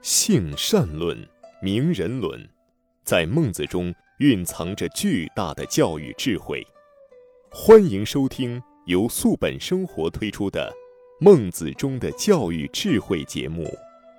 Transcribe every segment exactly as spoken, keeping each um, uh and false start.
性善论、名人论，在孟子中蕴藏着巨大的教育智慧。欢迎收听由素本生活推出的《孟子中的教育智慧》节目。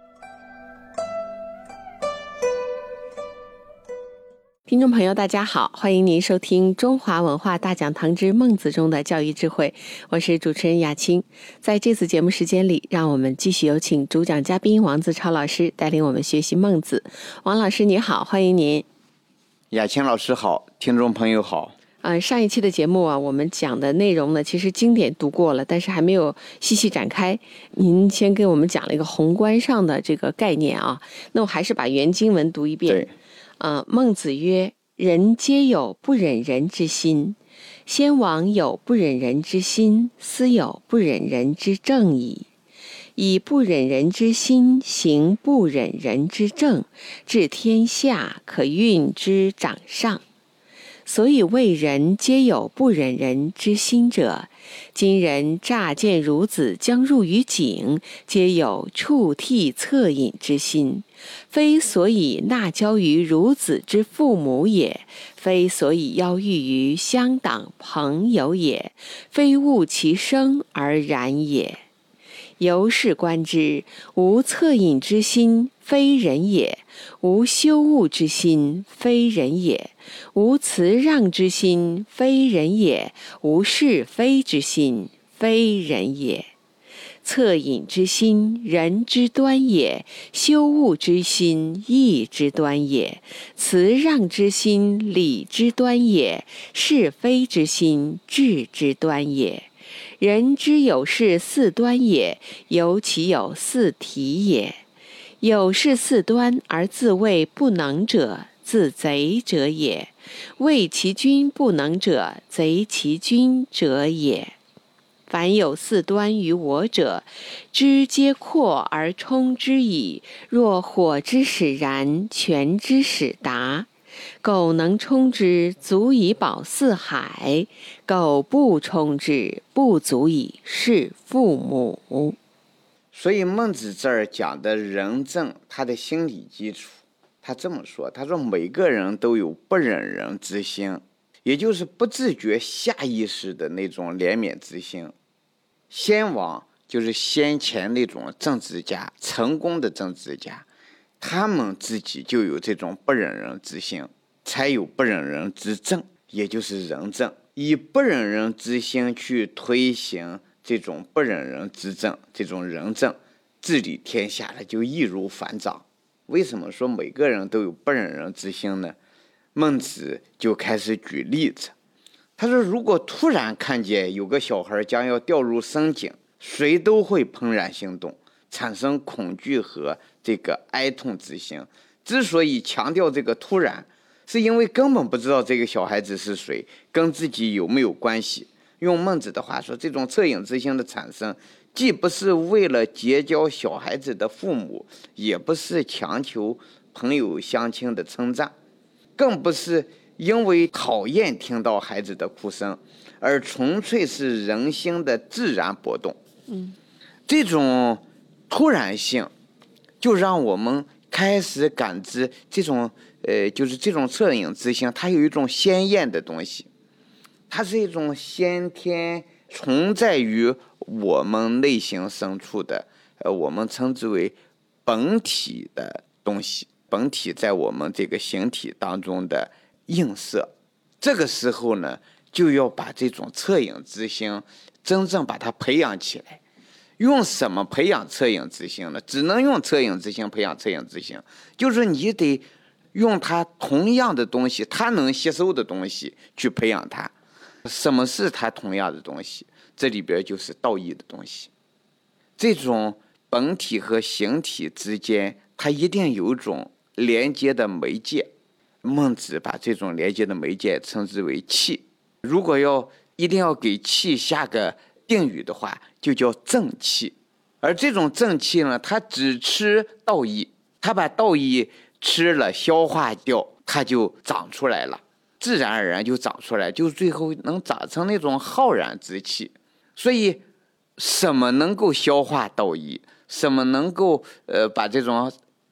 听众朋友大家好，欢迎您收听中华文化大讲堂之孟子中的教育智慧，我是主持人雅青。在这次节目时间里，让我们继续有请主讲嘉宾王自超老师带领我们学习孟子。王老师你好，欢迎您。 雅青老师好，听众朋友好。 呃，上一期的节目啊，我们讲的内容呢，其实经典读过了，但是还没有细细展开。您先给我们讲了一个宏观上的这个概念啊，那我还是把原经文读一遍。 对。 呃，孟子曰：人皆有不忍人之心，先王有不忍人之心，斯有不忍人之政矣。以不忍人之心行不忍人之政，治天下可运之掌上。所以谓人皆有不忍人之心者，今人乍见孺子将入于井，皆有触涕恻隐之心，非所以纳交于孺子之父母也，非所以邀遇于乡党朋友也，非恶其生而然也。由是观之，无恻隐之心，非人也；无羞恶之心，非人也；无辞让之心，非人也；无是非之心，非人也。恻隐之心，人之端也；羞恶之心，义之端也；辞让之心，礼之端也；是非之心，智之端也。人之有事四端也，由其有四体也。有事四端而自谓不能者，自贼者也；谓其君不能者，贼其君者也。凡有四端于我者，知皆扩而充之矣。若火之使燃，泉之使达。苟能充之，足以保四海；苟不充之，不足以事父母。 所以孟子这儿讲的仁政，他的心理基础，他这么说，他说每个人都有不忍人之心，也就是不自觉下意识的那种怜悯之心。先王就是先前那种政治家，成功的政治家，他们自己就有这种不忍人之心，才有不忍人之政，也就是仁政。以不忍人之心去推行这种不忍人之政，这种仁政，治理天下的就易如反掌。为什么说每个人都有不忍人之心呢？孟子就开始举例子。他说如果突然看见有个小孩将要掉入深井，谁都会怦然心动，产生恐惧和这个哀痛之心。之所以强调这个突然，是因为根本不知道这个小孩子是谁，跟自己有没有关系。用孟子的话说，这种恻隐之心的产生，既不是为了结交小孩子的父母，也不是强求朋友乡亲的称赞，更不是因为讨厌听到孩子的哭声，而纯粹是人心的自然波动。 嗯， 这种突然性就让我们开始感知这种呃，就是这种恻隐之心，它有一种鲜艳的东西，它是一种先天存在于我们内心深处的，呃，我们称之为本体的东西，本体在我们这个形体当中的映射。这个时候呢，就要把这种恻隐之心真正把它培养起来。用什么培养恻隐之心呢？只能用恻隐之心培养恻隐之心，就是你得用它同样的东西，它能吸收的东西去培养它。什么是它同样的东西？这里边就是道义的东西。这种本体和形体之间，它一定有一种连接的媒介。孟子把这种连接的媒介称之为气。如果要一定要给气下个定语的话，就叫正气。而这种正气呢，它只吃道义，它把道义吃了消化掉，它就长出来了，自然而然就长出来，就最后能长成那种浩然之气。所以什么能够消化道义，什么能够呃把这种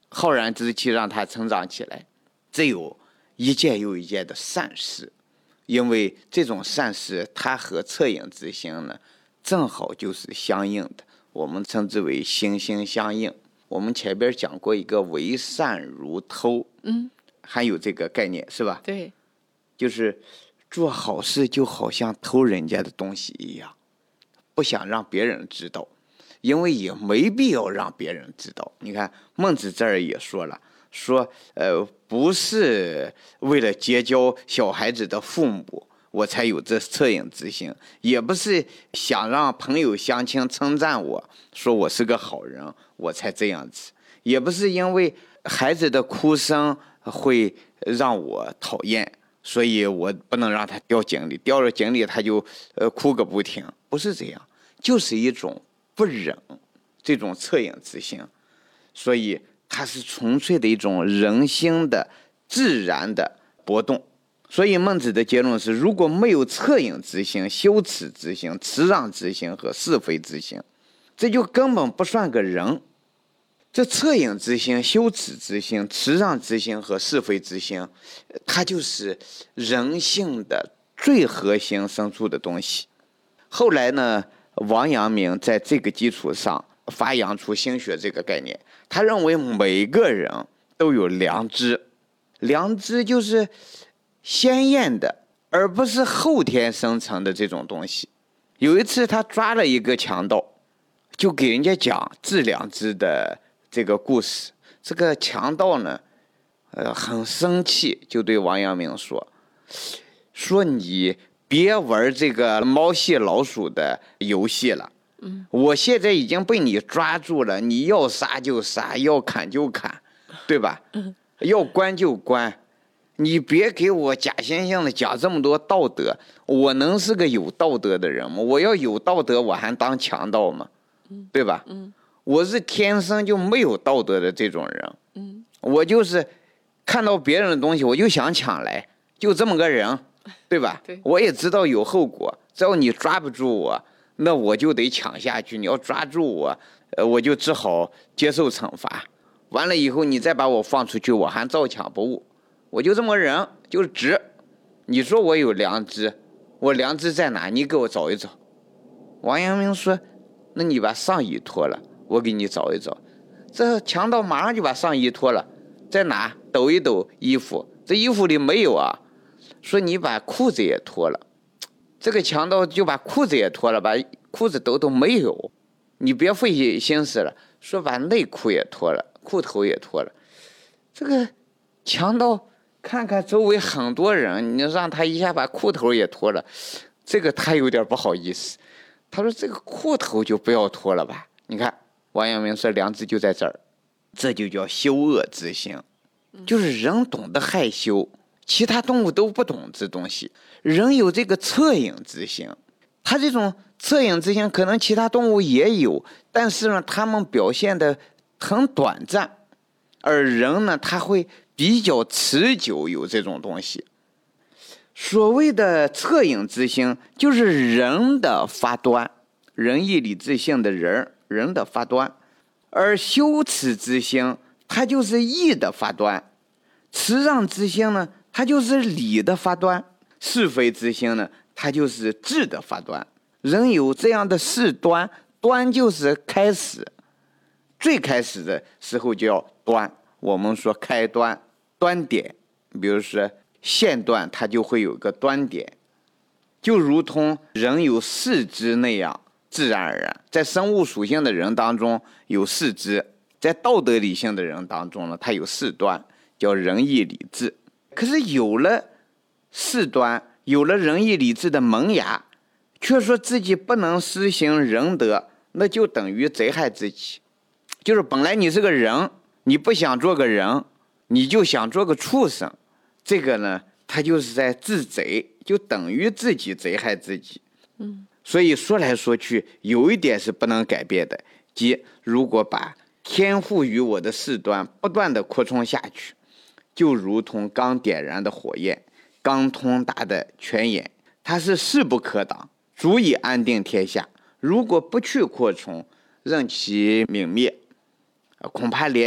浩然之气让它成长起来，只有一件又一件的善事。因为这种善事它和恻隐之心呢正好就是相应的，我们称之为心心相应。我们前边讲过一个为善如偷， 嗯， 还有这个概念是吧？ 对， 就是做好事就好像偷人家的东西一样，不想让别人知道，因为也没必要让别人知道。你看孟子这儿也说了，说呃不是为了结交小孩子的父母我才有这恻隐之心，也不是想让朋友乡亲称赞我说我是个好人我才这样子，也不是因为孩子的哭声会让我讨厌，所以我不能让他掉井里，掉了井里他就呃哭个不停，不是这样，就是一种不忍，这种恻隐之心，所以它是纯粹的一种人心的自然的波动。所以孟子的结论是，如果没有恻隐之心、羞耻之心、辞让之心和是非之心，这就根本不算个人。这恻隐之心、羞耻之心、辞让之心和是非之心，它就是人性的最核心深处的东西。后来呢，王阳明在这个基础上发扬出心学这个概念，他认为每个人都有良知，良知就是鲜艳的，而不是后天生成的这种东西。有一次他抓了一个强盗，就给人家讲治良知的这个故事。这个强盗呢，呃，很生气，就对王阳明说：“说你别玩这个猫戏老鼠的游戏了。嗯，我现在已经被你抓住了，你要杀就杀，要砍就砍，对吧？嗯，要关就关。你别给我假惺惺的讲这么多道德，我能是个有道德的人吗？我要有道德，我还当强盗吗？对吧？嗯，我是天生就没有道德的这种人。嗯，我就是看到别人的东西，我就想抢来，就这么个人，对吧？对，我也知道有后果，只要你抓不住我，那我就得抢下去。你要抓住我，呃，我就只好接受惩罚。完了以后，你再把我放出去，我还照抢不误。我就这么个人，就是直。你说我有良知，我良知在哪？你给我找一找。王阳明说：“那你把上衣脱了，我给你找一找。”这强盗马上就把上衣脱了，在哪？抖一抖衣服，这衣服里没有啊。说你把裤子也脱了，这个强盗就把裤子也脱了，把裤子抖抖没有。你别费心思了。说把内裤也脱了，裤头也脱了。这个强盗看看周围很多人，你让他一下把裤头也脱了，这个他有点不好意思。他说这个裤头就不要脱了吧。你看王阳明说良知就在这儿，这就叫羞恶之心，就是人懂得害羞，其他动物都不懂这东西。人有这个恻隐之心，他这种恻隐之心可能其他动物也有，但是呢他们表现的很短暂，而人呢他会比较持久有这种东西。所谓的恻隐之心就是人的发端，仁义礼智信的人人的发端，而羞耻之心它就是义的发端，辞让之心呢它就是礼的发端，是非之心呢它就是智的发端。人有这样的事端，端就是开始，最开始的时候就要端，我们说开端端点，比如说线段它就会有个端点，就如同人有四肢那样自然而然。在生物属性的人当中有四肢，在道德理性的人当中呢，它有四端，叫仁义礼智。可是有了四端，有了仁义礼智的萌芽，却说自己不能施行仁德，那就等于贼害自己。就是本来你是个人，你不想做个人，你就想做个畜生，这个呢他就是在自贼，就等于自己贼害自己。嗯，所以说来说去有一点是不能改变的，即如果把天赋予我的事端不断的扩充下去，就如同刚点燃的火焰，刚通达的泉眼，它是势不可挡，足以安定天下。如果不去扩充，任其泯灭，恐怕连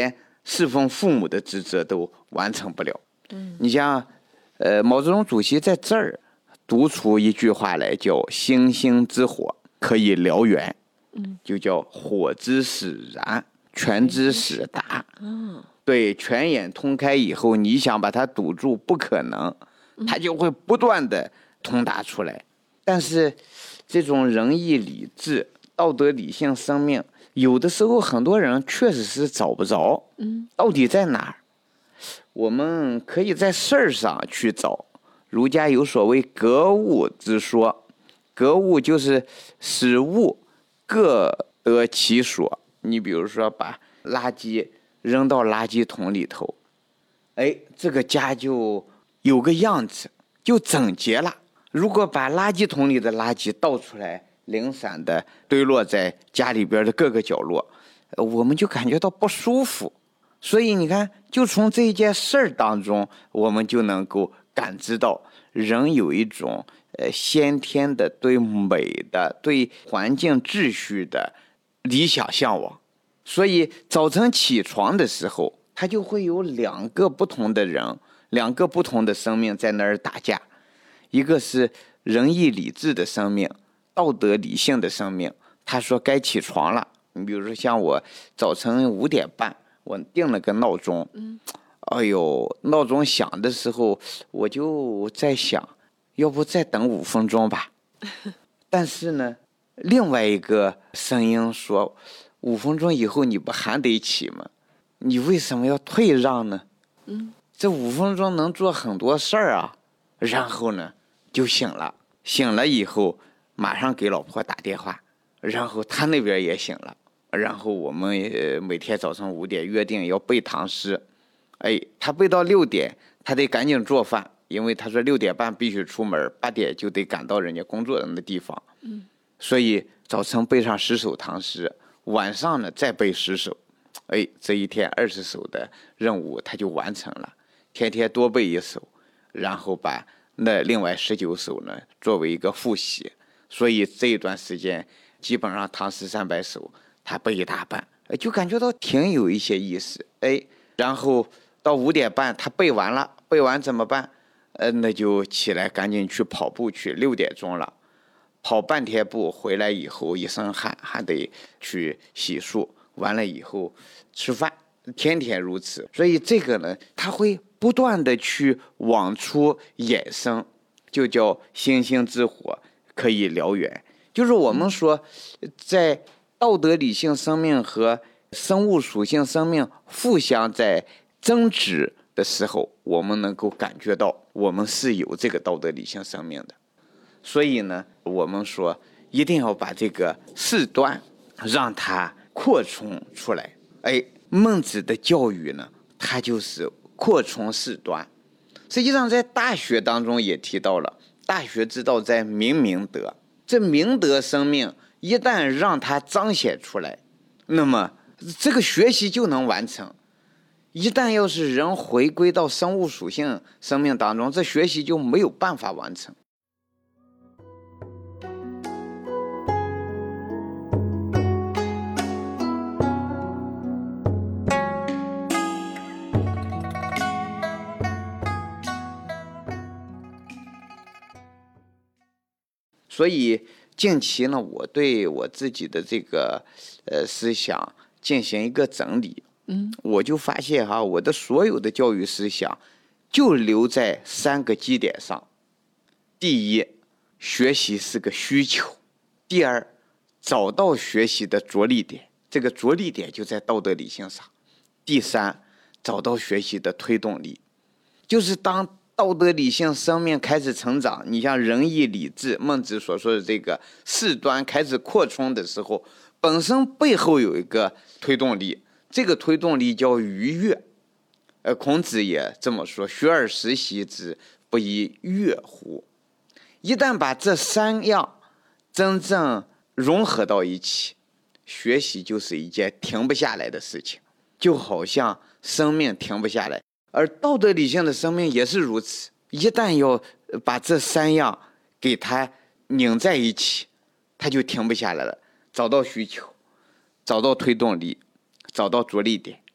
侍奉父母的职责都完成不了。嗯，你像，呃，毛泽东主席在这儿读出一句话来，叫“星星之火可以燎原”，嗯，就叫火之使然，权之使达。嗯，对，泉眼通开以后，你想把它堵住，不可能，它就会不断的通达出来。但是，这种仁义礼智、道德理性生命，有的时候很多人确实是找不着，嗯，到底在哪儿？我们可以在事儿上去找。儒家有所谓格物之说，格物就是使物各得其所。你比如说把垃圾扔到垃圾桶里头，哎，这个家就有个样子，就整洁了。如果把垃圾桶里的垃圾倒出来，零散的堆落在家里边的各个角落，我们就感觉到不舒服。所以你看，就从这一件事儿当中，我们就能够感知到人有一种呃先天的对美的、对环境秩序的理想向往。所以早晨起床的时候，他就会有两个不同的人，两个不同的生命在那儿打架。一个是仁义礼智的生命，道德理性的生命，他说该起床了。你比如说像我早晨五点半，我定了个闹钟，嗯，哎呦，闹钟响的时候，我就在想，要不再等五分钟吧。但是呢，另外一个声音说，五分钟以后你不还得起吗？你为什么要退让呢？嗯，这五分钟能做很多事儿啊。然后呢，就醒了，醒了以后马上给老婆打电话，然后她那边也醒了，然后我们呃每天早上五点约定要背唐诗，哎，他背到六点，他得赶紧做饭，因为他说六点半必须出门，八点就得赶到人家工作人的地方，嗯，所以早晨背上十首唐诗，晚上呢再背十首，哎，这一天二十首的任务他就完成了，天天多背一首，然后把那另外十九首呢作为一个复习，所以这一段时间基本上唐诗三百首他背一大半，就感觉到挺有一些意思，哎，然后到五点半他背完了，背完怎么办？呃，那就起来赶紧去跑步去，六点钟了，跑半天步回来以后一身汗，还得去洗漱，完了以后吃饭，天天如此。所以这个呢，他会不断的去往出衍生，就叫星星之火可以燎原。就是我们说，在道德理性生命和生物属性生命互相在争执的时候，我们能够感觉到我们是有这个道德理性生命的。所以呢，我们说一定要把这个事端让它扩充出来。哎，孟子的教育呢，它就是扩充事端。实际上在大学当中也提到了，大学之道在明明德，这明德生命一旦让它彰显出来，那么这个学习就能完成。一旦要是人回归到生物属性生命当中，这学习就没有办法完成。所以近期呢，我对我自己的这个呃思想进行一个整理，嗯，我就发现哈，我的所有的教育思想就留在三个基点上。第一，学习是个需求；第二，找到学习的着力点，这个着力点就在道德理性上；第三，找到学习的推动力，就是当道德理性生命开始成长，你像仁义礼智，孟子所说的这个事端开始扩充的时候，本身背后有一个推动力，这个推动力叫愉悦。呃，孔子也这么说：“学而时习之，不亦乐乎？”一旦把这三样真正融合到一起，学习就是一件停不下来的事情，就好像生命停不下来。而道德理性的生命也是如此，一旦要把这三样给它拧在一起，它就停不下来了。找到需求，找到推动力，找到着力点，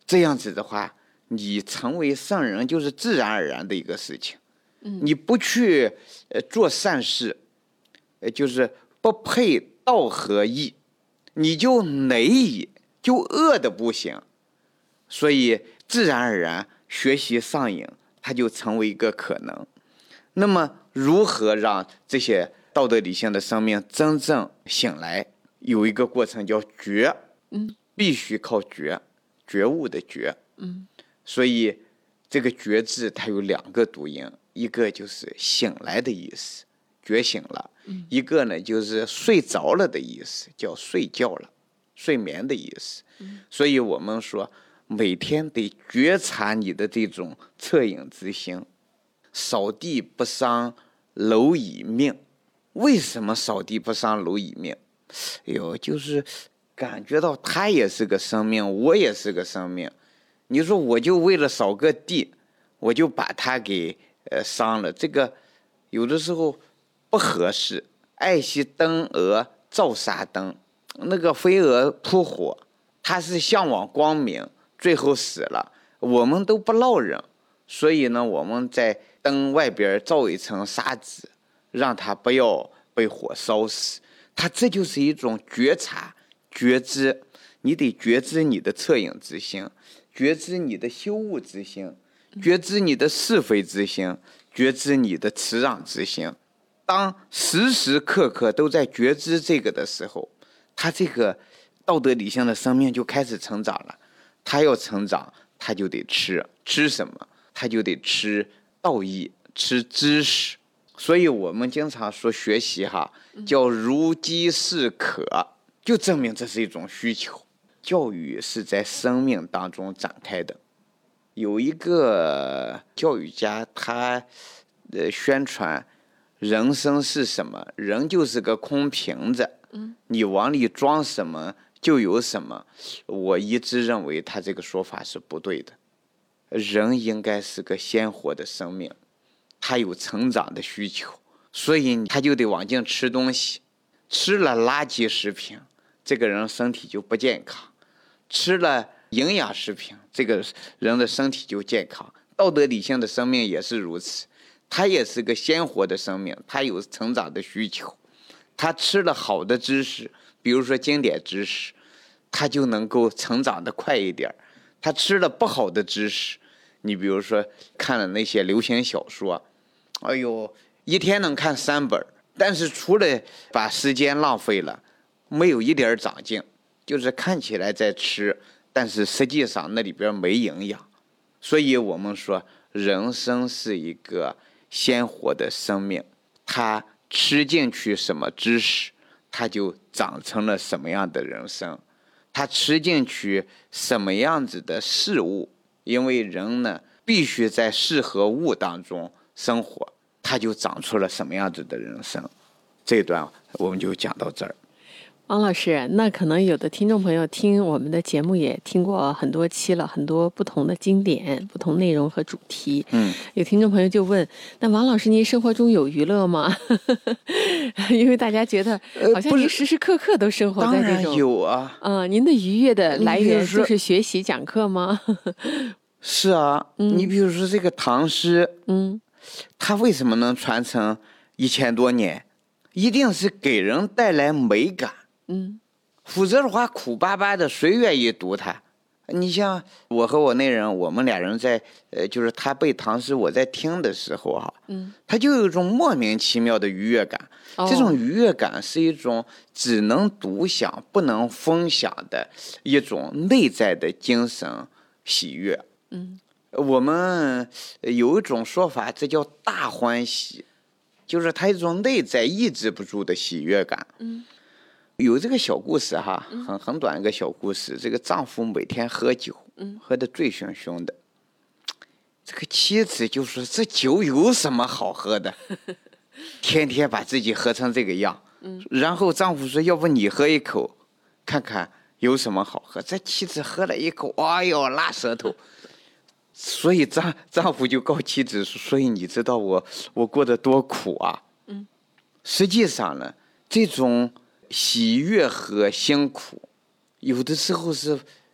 这样子的话，你成为圣人就是自然而然的一个事情。嗯、你不去呃做善事，呃就是不配道和义，你就馁矣，就恶的不行。所以自然而然学习上瘾，它就成为一个可能。那么如何让这些道德理性的生命真正醒来？有一个过程叫觉，嗯，必须靠觉，觉悟的觉，嗯，所以这个觉字它有两个读音，一个就是醒来的意思，觉醒了，嗯，一个呢就是睡着了的意思，叫睡觉了，睡眠的意思。嗯，所以我们说每天得觉察你的这种恻隐之心。扫地不伤蝼蚁命，为什么扫地不伤蝼蚁命？哎呦，就是感觉到他也是个生命，我也是个生命。你说我就为了扫个地，我就把他给呃伤了，这个有的时候不合适。爱惜灯蛾照杀灯，那个飞蛾扑火，它是向往光明，最后死了，我们都不落忍，所以呢，我们在灯外边罩一层纱纸，让它不要被火烧死。它这就是一种觉察、觉知，你得觉知你的恻隐之心，觉知你的羞恶之心，觉知你的是非之心，觉知你的慈让之心。当时时刻刻都在觉知这个的时候，他这个道德理性的生命就开始成长了。他要成长，他就得吃，吃什么？他就得吃道义，吃知识。所以我们经常说学习哈，叫如饥似渴，就证明这是一种需求。教育是在生命当中展开的。有一个教育家，他呃宣传人生是什么？人就是个空瓶子，你往里装什么就有什么。我一直认为他这个说法是不对的。人应该是个鲜活的生命，他有成长的需求，所以他就得往进吃东西。吃了垃圾食品，这个人身体就不健康；吃了营养食品，这个人的身体就健康。道德理性的生命也是如此，他也是个鲜活的生命，他有成长的需求。他吃了好的知识，比如说经典知识，他就能够成长得快一点。他吃了不好的知识，你比如说看了那些流行小说，哎呦，一天能看三本，但是除了把时间浪费了，没有一点长进，就是看起来在吃，但是实际上那里边没营养。所以我们说人生是一个鲜活的生命，他吃进去什么知识，他就长成了什么样的人生。他吃进去什么样子的事物，因为人呢必须在事和物当中生活，他就长出了什么样子的人生。这一段我们就讲到这儿。 王老师，那可能有的听众朋友听我们的节目也听过很多期了，很多不同的经典、不同内容和主题。嗯，有听众朋友就问：那王老师，您生活中有娱乐吗？因为大家觉得好像您时时刻刻都生活在这种。 当然有啊。 嗯、呃，您的愉悦的来源就是学习讲课吗？ 是啊，嗯、你比如说这个唐诗， 嗯， 它为什么能传承一千多年？一定是给人带来美感。嗯，否则的话苦巴巴的，谁愿意读它？你像我和我那人，我们俩人在呃，就是他背唐诗，我在听的时候哈，嗯，他就有一种莫名其妙的愉悦感。哦、这种愉悦感是一种只能独享不能分享的一种内在的精神喜悦。嗯，我们有一种说法，这叫大欢喜，就是他一种内在抑制不住的喜悦感。嗯。有这个小故事哈，很很短一个小故事。这个丈夫每天喝酒，喝得醉醺醺的。这个妻子就说：“这酒有什么好喝的？天天把自己喝成这个样。”然后丈夫说：“要不你喝一口，看看有什么好喝？”这妻子喝了一口，哎呦，辣舌头。所以丈丈夫就告妻子说：“所以你知道我我过得多苦啊。”嗯，实际上呢，这种喜悦和辛苦，有的时候是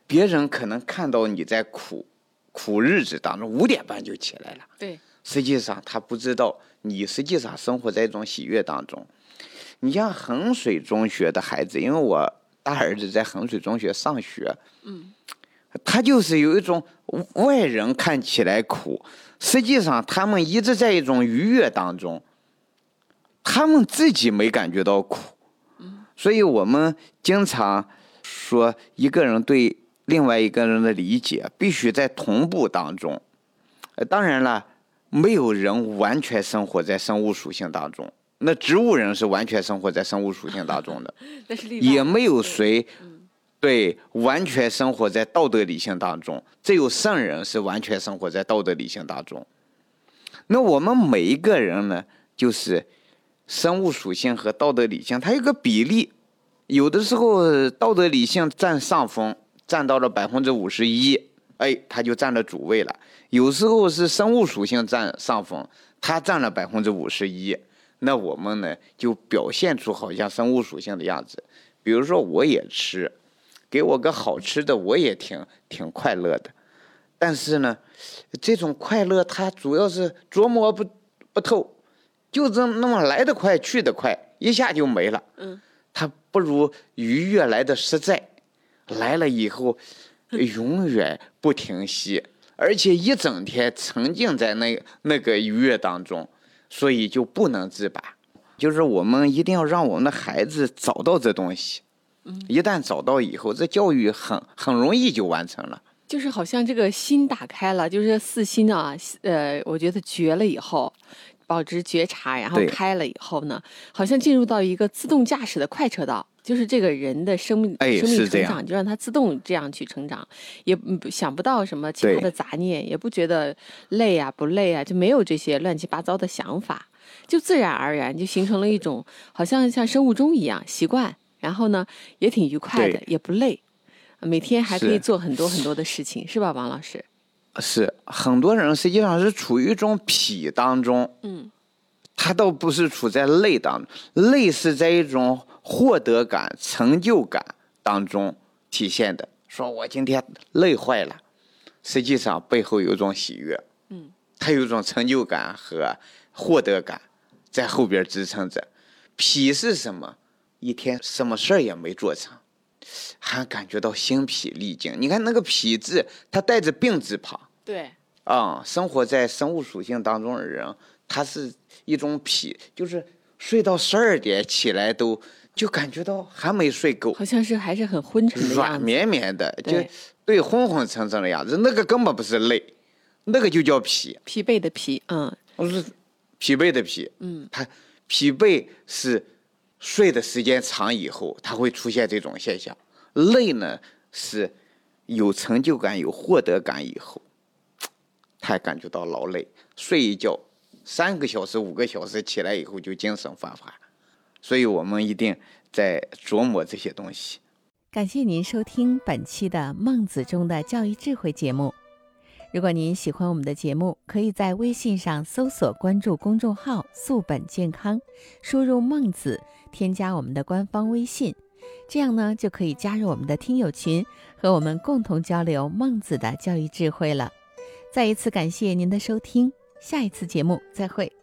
别人可能看到你在苦苦日子当中五点半就起来了， 对， 实际上他不知道你实际上生活在一种喜悦当中。你像衡水中学的孩子，因为我大儿子在衡水中学上学， 嗯， 他就是有一种外人看起来苦，实际上他们一直在一种愉悦当中，他们自己没感觉到苦。所以我们经常说，一个人对另外一个人的理解必须在同步当中。呃，当然了，没有人完全生活在生物属性当中，那植物人是完全生活在生物属性当中的，也没有谁对完全生活在道德理性当中，只有圣人是完全生活在道德理性当中。那我们每一个人呢，就是生物属性和道德理性它有个比例，有的时候道德理性占上风，占到了百分之五十一，哎，它就占了主位了。有时候是生物属性占上风，它占了百分之五十一，那我们呢就表现出好像生物属性的样子。比如说我也吃，给我个好吃的，我也挺挺快乐的。但是呢，这种快乐它主要是琢磨不不透，就这那么来得快去得快，一下就没了。 嗯， 它不如愉悦来的实在，来了以后永远不停息，而且一整天沉浸在那那个愉悦当中，所以就不能自拔。就是我们一定要让我们的孩子找到这东西，一旦找到以后，这教育很很容易就完成了。 就是好像这个心打开了，就是四心啊，呃，我觉得觉了以后，保持觉察，然后开了以后呢，好像进入到一个自动驾驶的快车道，就是这个人的生命、 哎、 生命成长就让他自动这样去成长，也想不到什么其他的杂念，也不觉得累啊不累啊，就没有这些乱七八糟的想法，就自然而然就形成了一种好像像生物钟一样习惯，然后呢也挺愉快的，也不累。每天还可以做很多很多的事情，是吧，王老师？ 是，很多人实际上是处于一种痞当中， 嗯， 他倒不是处在累当中，累是在一种获得感、成就感当中体现的。说我今天累坏了，实际上背后有一种喜悦， 嗯， 他有一种成就感和获得感在后边支撑着。痞是什么？一天什么事儿也没做成，还感觉到心疲力尽。你看那个痞字，它带着病字旁。 对， 啊、嗯，生活在生物属性当中的人，他是一种痞，就是睡到十二点起来都就感觉到还没睡够， 好像是还是很昏沉的样子， 软绵绵的，就对昏昏沉沉的样子。那个根本不是累，那个就叫疲， 疲惫的疲，嗯， 我是疲惫的疲， 嗯， 他疲惫是睡的时间长以后，它会出现这种现象。累呢是有成就感、有获得感以后，他感觉到劳累，睡一觉三个小时、五个小时，起来以后就精神焕发。所以我们一定在琢磨这些东西。 感谢您收听本期的《孟子中的教育智慧》节目。如果您喜欢我们的节目，可以在微信上搜索关注公众号“素本健康”，输入“孟子”，添加我们的官方微信，这样呢就可以加入我们的听友群，和我们共同交流孟子的教育智慧了。再一次感谢您的收听，下一次节目再会。